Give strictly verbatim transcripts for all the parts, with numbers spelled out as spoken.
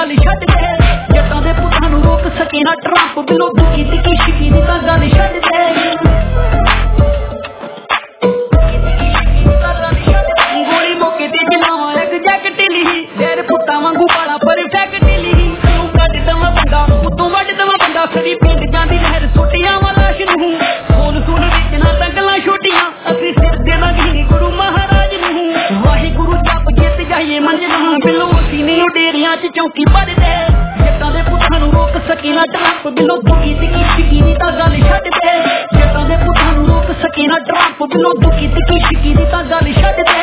गल छड्ड दे जट्टां दे पुत्तां नूं रोक सके ना ट्रंप बिलो दुखी तिखी शिकी दी तां गल छड्ड दे गोली मौके ते चलावां एक जैकेट ली तेरे पुत्तां वांगू बाला परफेक्ट ली तूं कड्ड दवां बंदा उत्तों वड्ड दवां बंदा सड़ी पिंड जांदी लहर सुटियां वां लाश नूं सोन सुन विच ना तां गल्लां छोटियां असीं सिर देना गी गुरु महाराज नूं वाहिगुरू जप जित जाइए मंजना बिलो सीने डेरियां च चौकी भर दे जट्टां दे पुत्तां नूं रोक सके ना ट्रंप बिलो दुखी तिखी शिकी दी तां गल छड्ड दे जट्टां दे पुत्तां नूं रोक सके ना ट्रंप बिलो दुखी तिखी शिकी दी तां गल छड्ड दे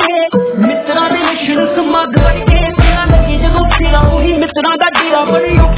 मित्रा दे लक्षण समाग वर्गे तेरा लगे जदों तेरा ओही मित्रा दा डेरा बड़ी